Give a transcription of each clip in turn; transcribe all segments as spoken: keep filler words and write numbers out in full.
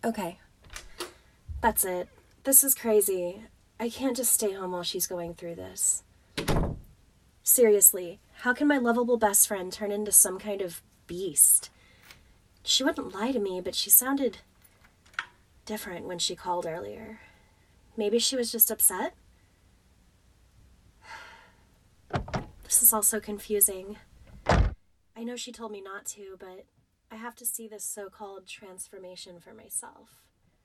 Okay. That's it. This is crazy. I can't just stay home while she's going through this. Seriously, how can my lovable best friend turn into some kind of beast? She wouldn't lie to me, but she sounded different when she called earlier. Maybe she was just upset? This is all so confusing. I know she told me not to, but I have to see this so-called transformation for myself.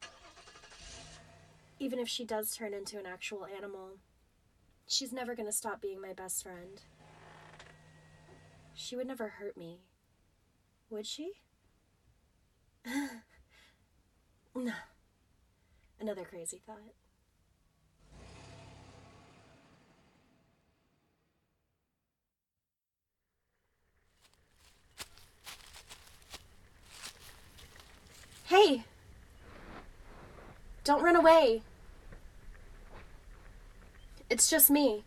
Even if she does turn into an actual animal, she's never going to stop being my best friend. She would never hurt me. Would she? No. Another crazy thought. Hey! Don't run away! It's just me.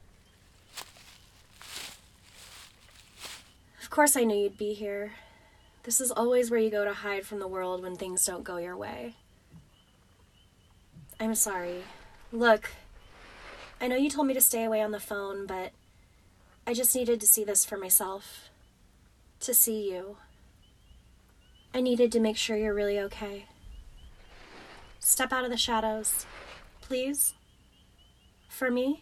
Of course I knew you'd be here. This is always where you go to hide from the world when things don't go your way. I'm sorry. Look, I know you told me to stay away on the phone, but I just needed to see this for myself. To see you. I needed to make sure you're really okay. Step out of the shadows, please. For me.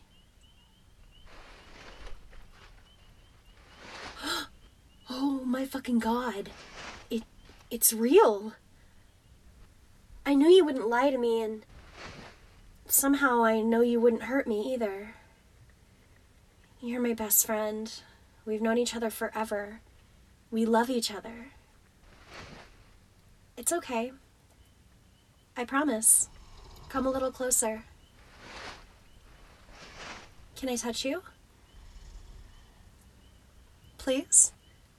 Oh my fucking god. It, it's real. I knew you wouldn't lie to me, and somehow I know you wouldn't hurt me either. You're my best friend. We've known each other forever. We love each other. It's okay. I promise. Come a little closer. Can I touch you? Please?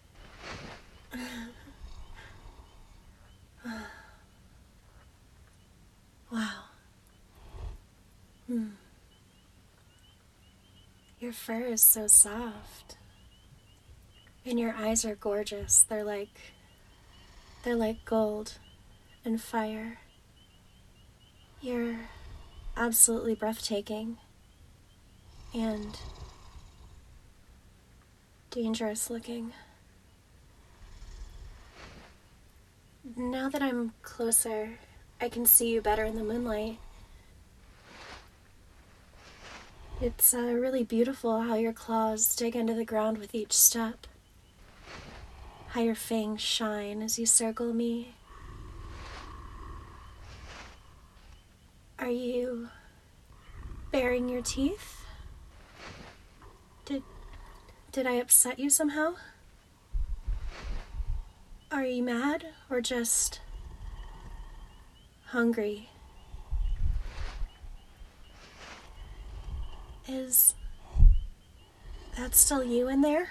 Wow. Hmm. Your fur is so soft. And your eyes are gorgeous. They're like... They're like gold and fire. You're absolutely breathtaking. And dangerous looking. Now that I'm closer, I can see you better in the moonlight. It's uh, really beautiful how your claws dig into the ground with each step. How your fangs shine as you circle me. Are you baring your teeth? Did, did I upset you somehow? Are you mad or just hungry? Is that still you in there?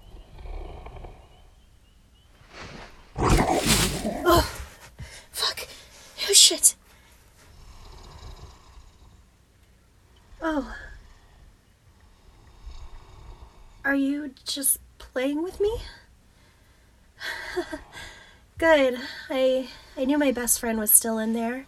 Oh, fuck. Oh, shit. Oh. Are you just playing with me? Good. I I knew my best friend was still in there.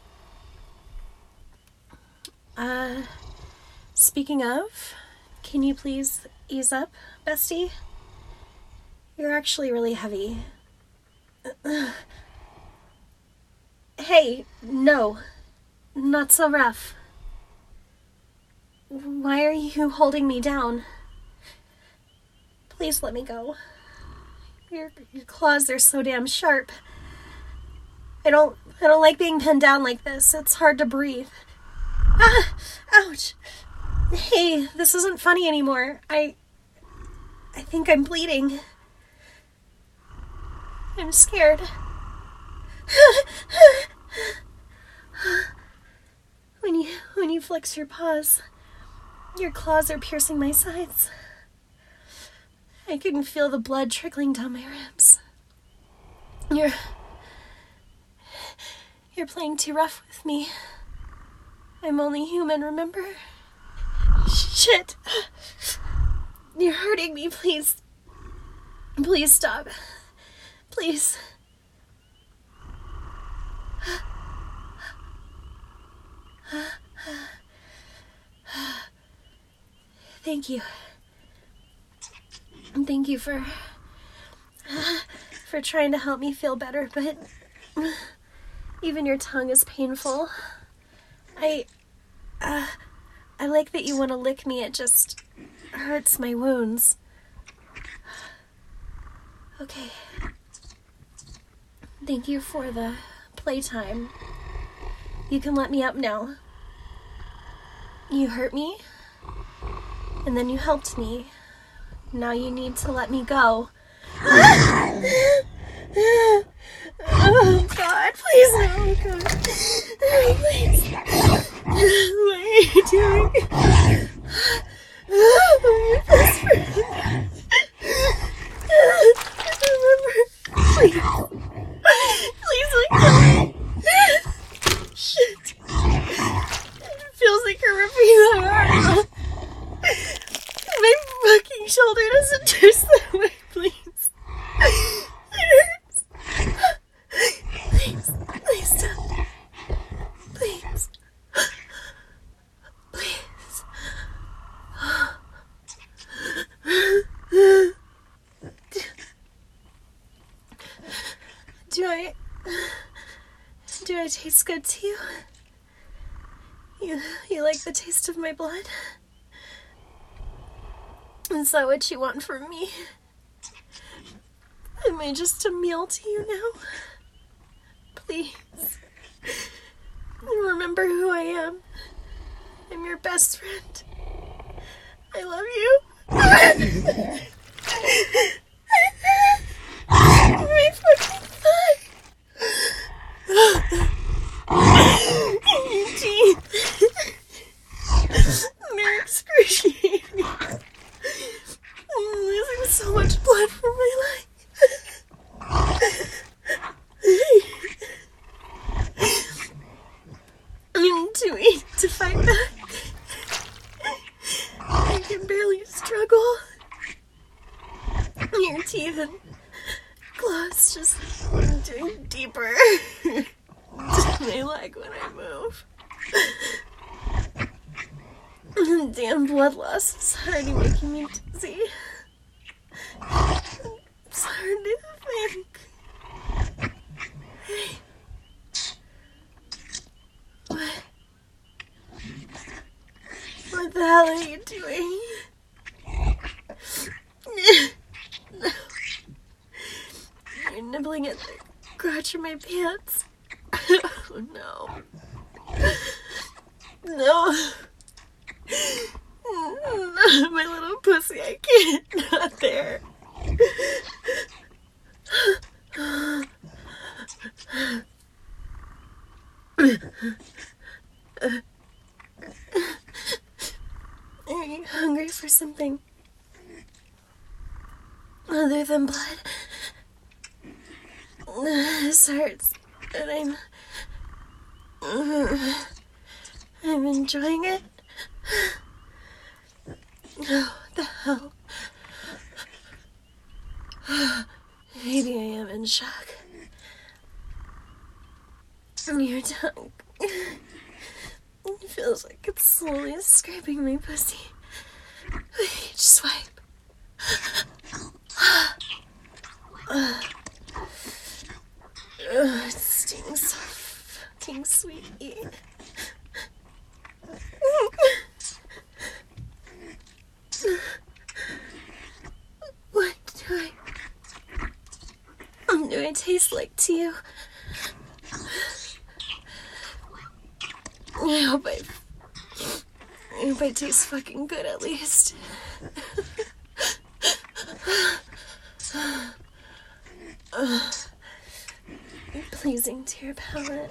Uh, speaking of, can you please ease up, bestie? You're actually really heavy. Hey, no. Not so rough. Why are you holding me down? Please let me go. Your, your claws are so damn sharp. I don't, I don't like being pinned down like this. It's hard to breathe. Ah! Ouch! Hey, this isn't funny anymore. I... I think I'm bleeding. I'm scared. When you, when you flex your paws, your claws are piercing my sides. I can feel the blood trickling down my ribs. You're... You're playing too rough with me. I'm only human, remember? Shit! You're hurting me, please. Please stop. Please. Thank you. And thank you for for trying to help me feel better, but even your tongue is painful. I uh, I like that you want to lick me. It just hurts my wounds. Okay. Thank you for the playtime. You can let me up now. You hurt me, and then you helped me. Now you need to let me go. Oh, God, please, no, God. Please. What are you doing? I'm your best friend. Remember, please. Please let go. Shit. It feels like you're ripping my arm off. My fucking shoulder doesn't twist that way, please. It hurts. Please, please stop. Please. Please. Do I... Do I taste good to you? You, you like the taste of my blood? Is that what you want from me? Am I just a meal to you now? Please. Remember who I am. I'm your best friend. I love you. My fucking thigh. Your teeth. They're excruciating. I'm losing so much blood from my leg. I'm too weak to fight back. I can barely struggle. Your teeth and claws just doing deeper to my leg when I move. Damn blood loss is already making me dizzy. It's hard to think. Hey. What? What the hell are you doing? No. You're nibbling at the crotch of my pants. Oh no. No. No, my little pussy, I can't. Not there. Are you hungry for something other than blood? This hurts, and I'm... I'm enjoying it. Oh, what the hell? Maybe I am in shock. Your tongue... It feels like it's slowly scraping my pussy. Just swipe. Uh, it stings so fucking sweet. What do I... do I taste like to you? I hope I... I hope I taste fucking good at least. uh, pleasing to your palate.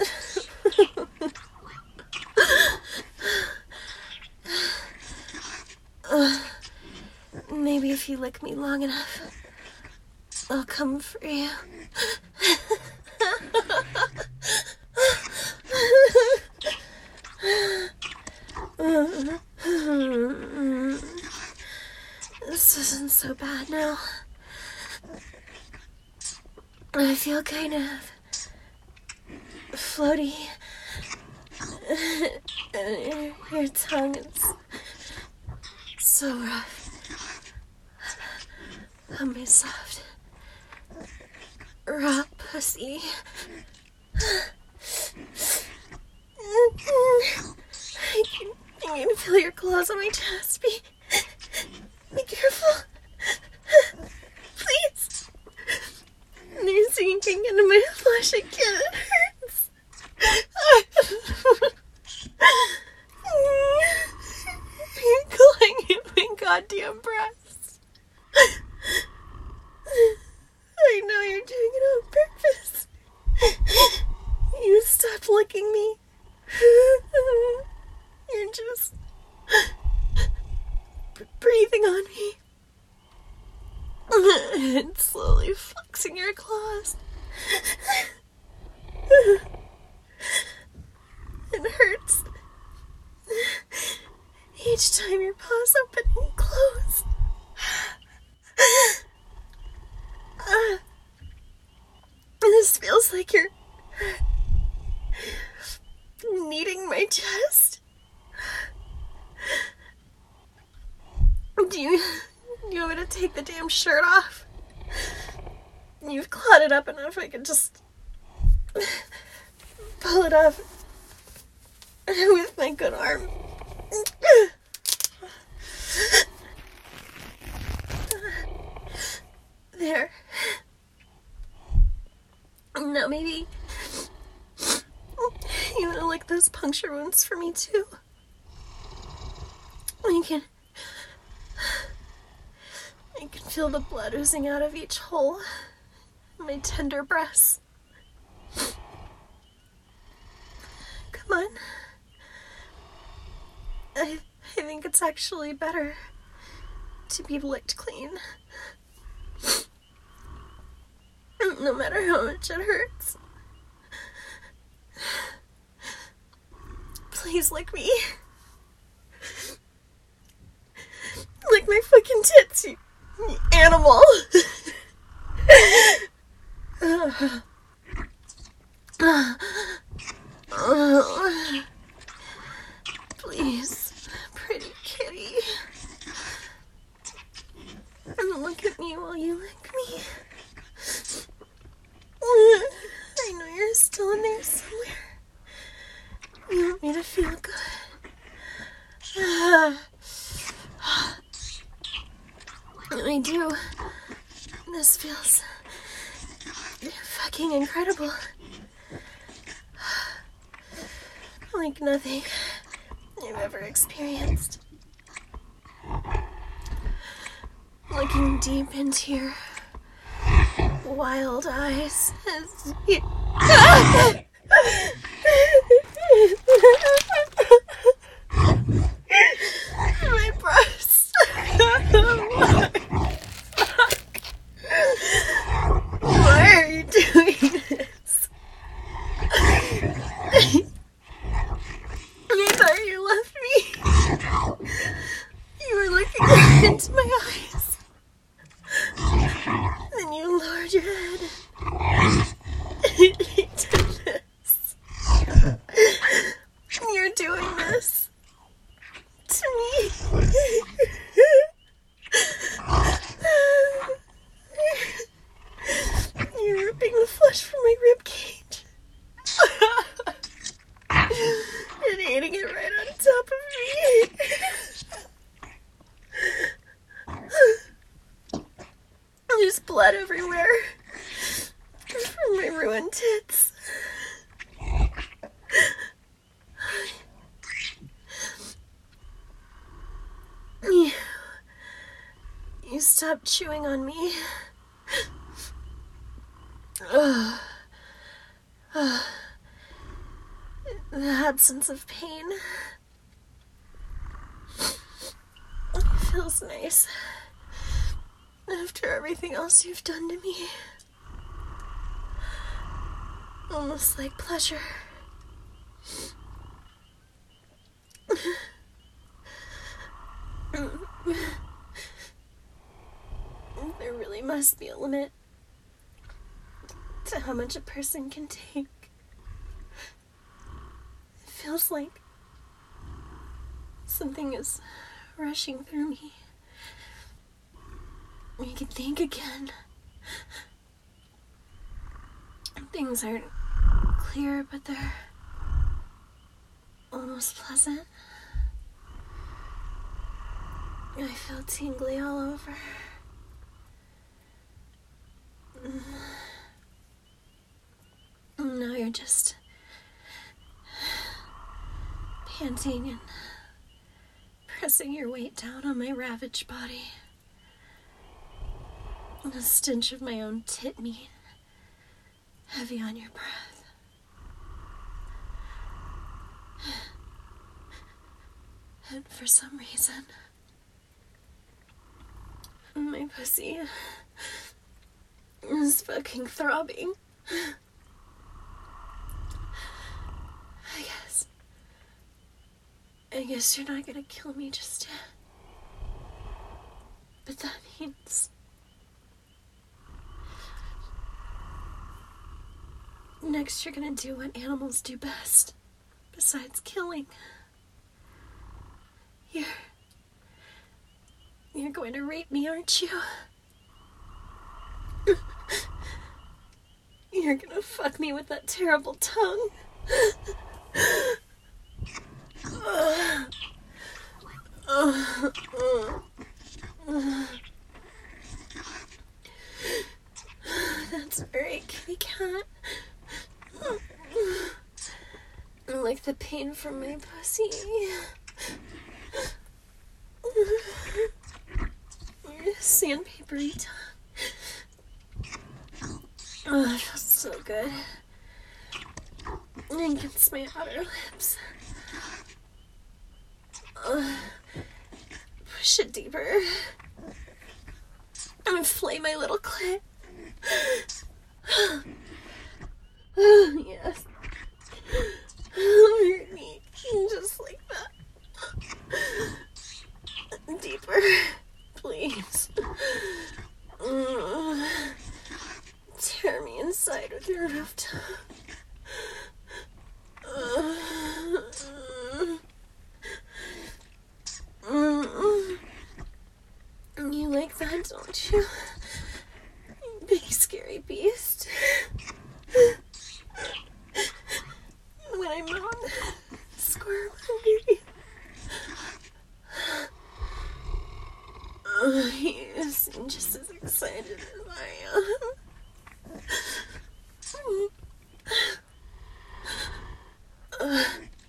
uh, maybe if you lick me long enough, I'll come for you. This isn't so bad now. I feel kind of floaty And your tongue is so rough on my soft, raw pussy. I can, I can feel your claws on my chest. Be, be careful. Please. They're sinking into my flesh again. It hurts. You're clawing at my goddamn breast. I know you're doing it on purpose. You stopped licking me. You're just breathing on me and slowly flexing your claws. It hurts each time your paws open and close. Uh, this feels like you're kneading my chest. Do you, do you want me to take the damn shirt off? You've clawed it up enough I can just pull it off with my good arm. There. Now maybe you want to lick those puncture wounds for me too? I can... I can feel the blood oozing out of each hole in my tender breasts. Come on. I, I think it's actually better to be licked clean. No matter how much it hurts. Please lick me. Lick my fucking tits, you, you animal. uh, uh, please, pretty kitty. And look at me while you lick me. I know you're still in there somewhere. You want me to feel good. Uh, I do. This feels fucking incredible. Like nothing I've ever experienced. Looking deep into your wild eyes as you... My breast. Why are you doing this? I thought you left me. You were looking into my eyes. Then you lowered your head. You did this. You're doing this to me. You're ripping the flesh from my ribcage. And eating it right on top of me. There's blood everywhere from my ruined tits. You, you stopped chewing on me. Ugh. Ugh. The absence of pain. It feels nice. After everything else you've done to me. Almost like pleasure. There really must be a limit to how much a person can take. It feels like something is rushing through me. I can think again. Things aren't clear, but they're almost pleasant. I feel tingly all over. Now you're just panting and pressing your weight down on my ravaged body. The stench of my own tit meat heavy on your breath. And for some reason, my pussy is fucking throbbing. I guess. I guess you're not gonna kill me just yet. But that means next you're gonna do what animals do best, besides killing. You're... You're going to rape me, aren't you? You're gonna fuck me with that terrible tongue. uh, uh, uh, uh. That's right, kitty cat. Like the pain from my pussy. Your sandpapery tongue. Oh, it feels so good. Against my outer lips. Uh, push it deeper. And flay my little clit. Oh, yes. Hurt me. Just like that. Deeper. Please. Uh, tear me inside with your rough tongue. Uh, uh, you like that, don't you? Big scary beast. When I'm on, squirm under you. Uh, you seem just as excited as I am. Uh,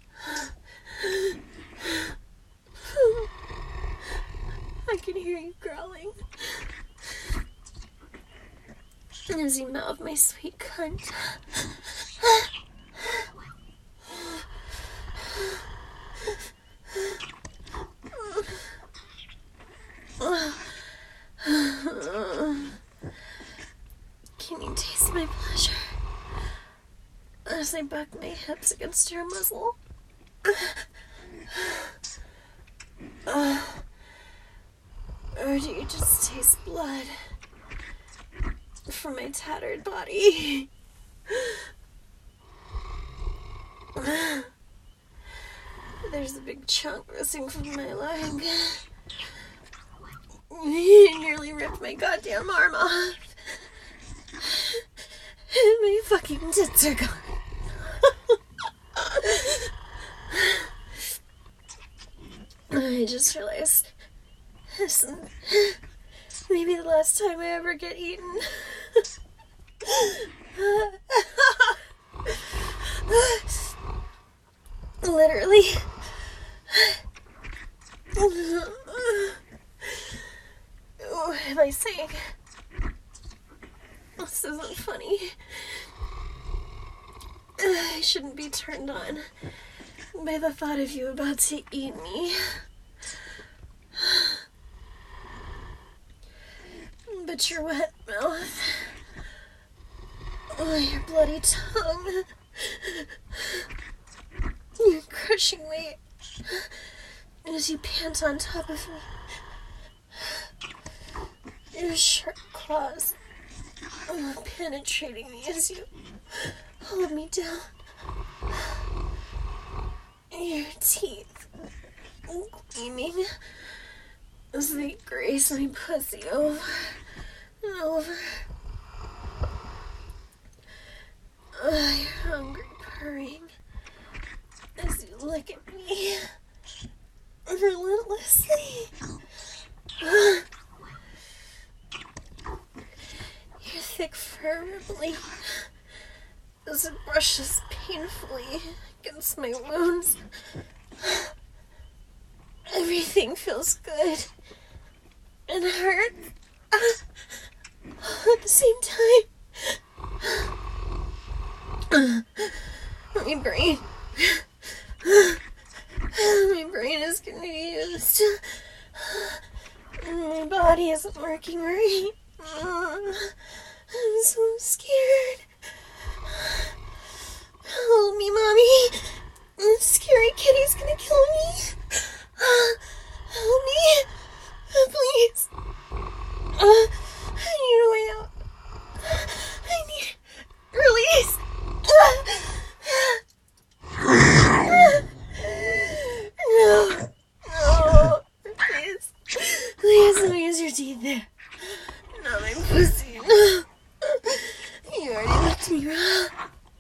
I can hear you growling as you mouth my sweet cunt. Can you taste my pleasure as I buck my hips against your muzzle? Uh, or do you just taste blood from my tattered body? There's a big chunk missing from my leg. You nearly ripped my goddamn arm off. And my fucking tits are gone. I just realized this is maybe the last time I ever get eaten. Literally. What am I saying? This isn't funny. I shouldn't be turned on by the thought of you about to eat me. But your wet mouth, oh, your bloody tongue, your crushing weight as you pant on top of me, your sharp claws oh, penetrating me as you hold me down. Your teeth gleaming as they grace my pussy over and over. Uh, your hungry purring as you look at me relentlessly. Uh, your thick fur rippling as it brushes painfully against my wounds. Everything feels good and hurts at the same time. My brain, my brain is confused. My body isn't working right. I'm so scared. Hold me, Mommy. This scary kitty's gonna kill me. Help me. Please. Uh, I need a way out. I need release. No. No. Please. Please let me use your teeth there. Not my pussy. No. You already left me raw.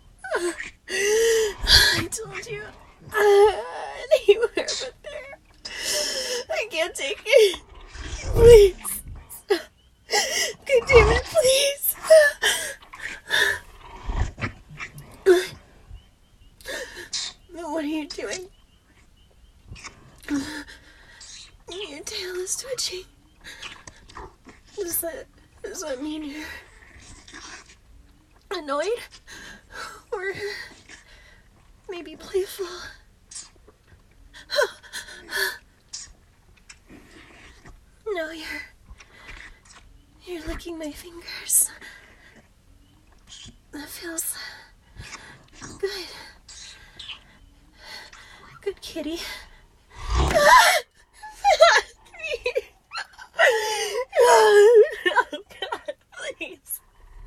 I told you. Uh, anywhere but there. I can't take it. Please. God damn it, please. What are you doing? Your tail is twitching. Does that, does that mean you're annoyed? Or maybe playful? No, you're... You're licking my fingers. That feels... good. Good kitty. Oh, God, please.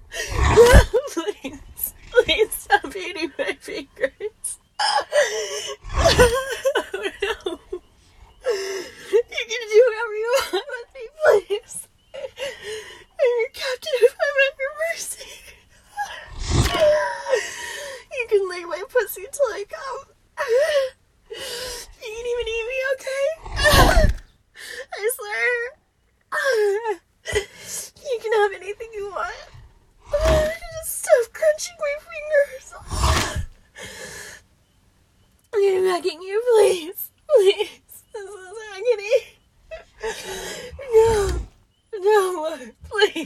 Please. Please stop eating my fingers. Oh, no. You can do whatever you want with me, please. I'm your captive. I'm at your mercy. You can lick my pussy till I come. You can even eat me, okay? I swear. You can have anything you want. Just stop crunching my fingers. I'm begging you, please. Please. This is agony. No. No more. Please.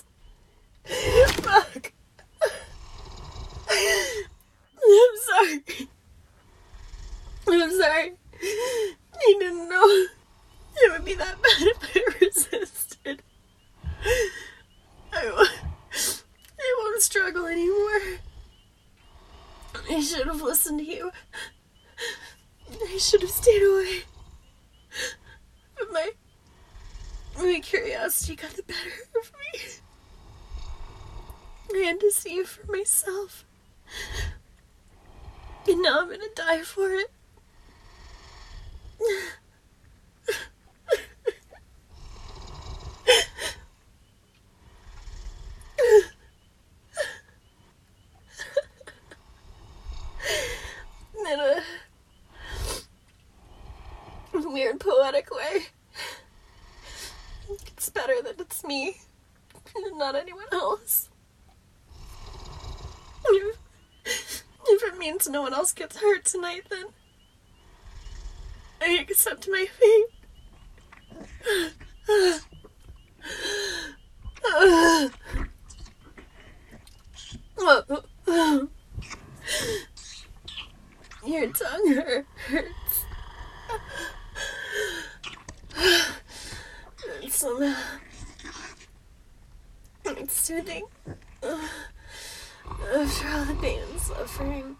Fuck. I'm sorry. I'm sorry. I didn't know it would be that bad if I resisted. I won't, I won't struggle anymore. I should have listened to you. I should have stayed away. But my, my curiosity got the better of me. I had to see it for myself. And now I'm gonna die for it. In a weird poetic way, it's better that it's me and not anyone else. If, if it means no one else gets hurt tonight, then I accept my fate. Your tongue hurts. It's somehow... it's soothing. After all the pain and suffering.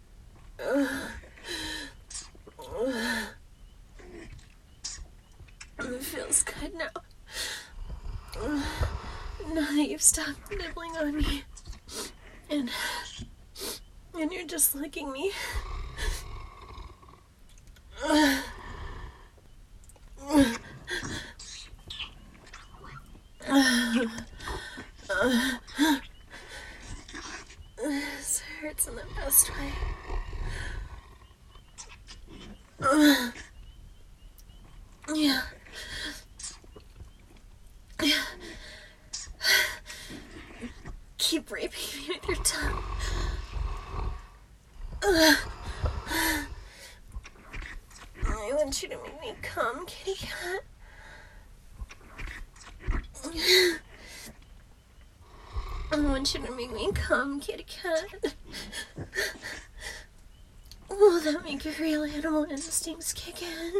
It feels good now. Now that you've stopped nibbling on me. And... and you're just licking me. This hurts in the best way. Yeah. Yeah. Keep raping me with your tongue. I want you to make me come, kitty cat. I want you to make me come, kitty cat. Will that make your real animal instincts kick in?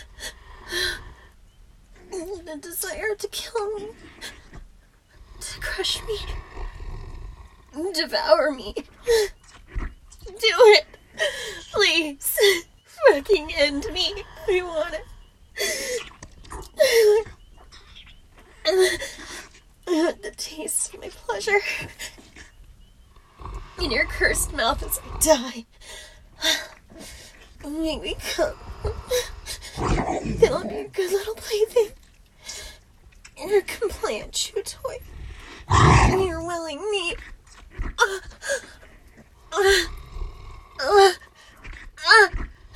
The desire to kill me, to crush me, devour me. Do it, please. Fucking end me. I want it. I want the taste of my pleasure in your cursed mouth as I die. Make me come. It'll be a good little plaything. You're a compliant chew toy. And you're willing meat. Uh, uh, uh, uh,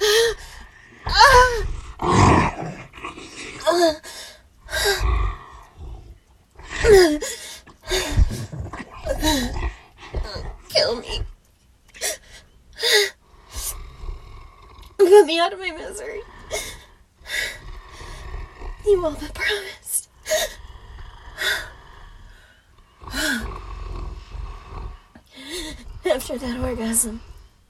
uh, uh, kill me. Put me out of my misery. You all but promised. After that orgasm,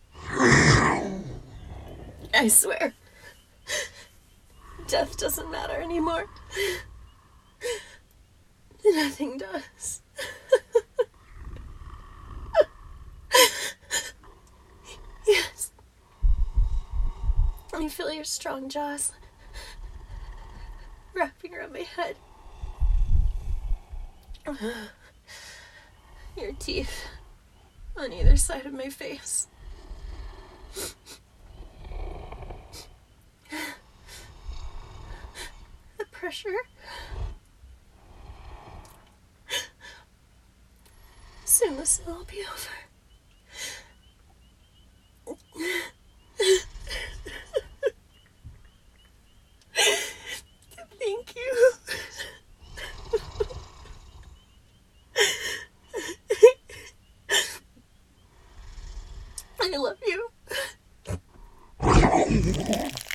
I swear, death doesn't matter anymore. Nothing does. Yes. I feel your strong jaws wrapping around my head. Your teeth on either side of my face. The pressure. Soon this will all be over. Thank you. I love you.